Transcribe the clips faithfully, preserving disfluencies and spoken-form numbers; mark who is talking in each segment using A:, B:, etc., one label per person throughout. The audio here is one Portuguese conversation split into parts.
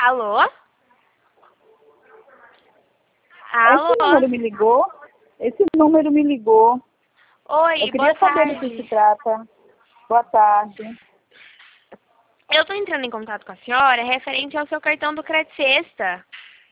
A: Alô?
B: Esse
A: Alô?
B: número me ligou? Esse número me ligou.
A: Oi,
B: Eu
A: boa
B: queria saber do que se
A: tarde.
B: trata. Boa tarde.
A: Eu estou entrando em contato com a senhora referente ao seu cartão do Cred Sexta.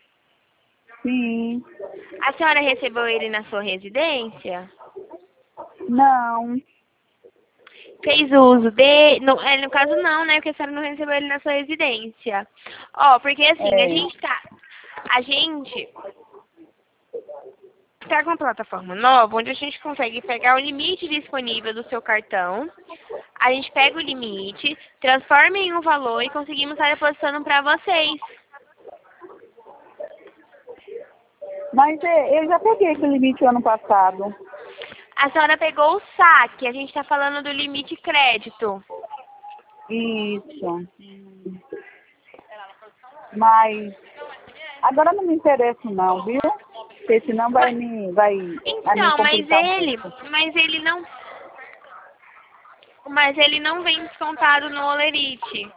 B: Sim.
A: A senhora recebeu ele na sua residência?
B: Não.
A: Fez uso de... No, é, no caso não, né? Porque a senhora não recebeu ele na sua residência. Ó, porque assim, a
B: É.
A: gente tá... A gente tá com uma plataforma nova onde a gente consegue pegar o limite disponível do seu cartão. A gente pega o limite, transforma em um valor e conseguimos estar depositando para vocês.
B: Mas é, eu já peguei esse limite o ano passado.
A: A senhora pegou o saque, a gente está falando do limite crédito.
B: Isso. Mas agora não me interessa não, viu? Porque senão vai
A: Mas,
B: me, vai, vai me
A: então, mas
B: complicar um
A: ele,
B: pouco.
A: mas ele não, mas ele não vem descontado no Olerite.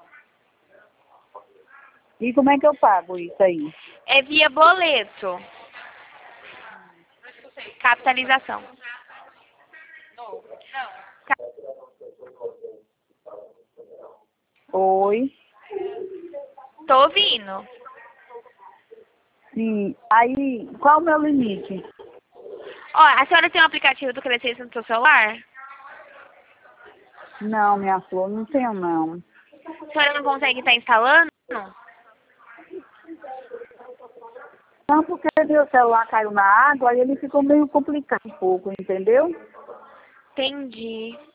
B: E como é que eu pago isso aí?
A: É via boleto. Capitalização.
B: Oi.
A: Tô ouvindo.
B: Sim. Aí, qual o meu limite?
A: Ó, a senhora tem um aplicativo do Crescente no seu celular?
B: Não, minha flor, não tenho não.
A: A senhora não consegue estar instalando?
B: Não, porque meu celular caiu na água, aí ele ficou meio complicado um pouco, entendeu?
A: Entendi.